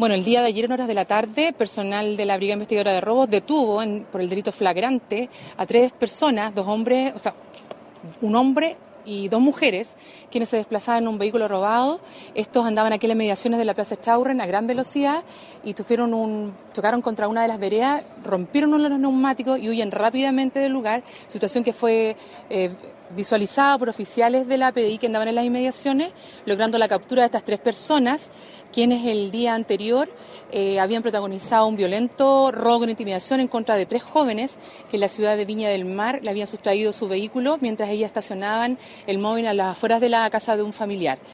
Bueno, el día de ayer en horas de la tarde, personal de la Brigada Investigadora de Robos detuvo por el delito flagrante a 3 personas, 2 hombres, o sea, un hombre y 2 mujeres, quienes se desplazaban en un vehículo robado. Estos andaban aquí en las mediaciones de la Plaza Chaurren a gran velocidad y chocaron contra una de las veredas, rompieron uno de los neumáticos y huyen rápidamente del lugar, situación que fue visualizada por oficiales de la PDI que andaban en las inmediaciones, logrando la captura de estas 3 personas, quienes el día anterior habían protagonizado un violento robo con intimidación en contra de 3 jóvenes que en la ciudad de Viña del Mar le habían sustraído su vehículo mientras ellas estacionaban el móvil a las afueras de la casa de un familiar.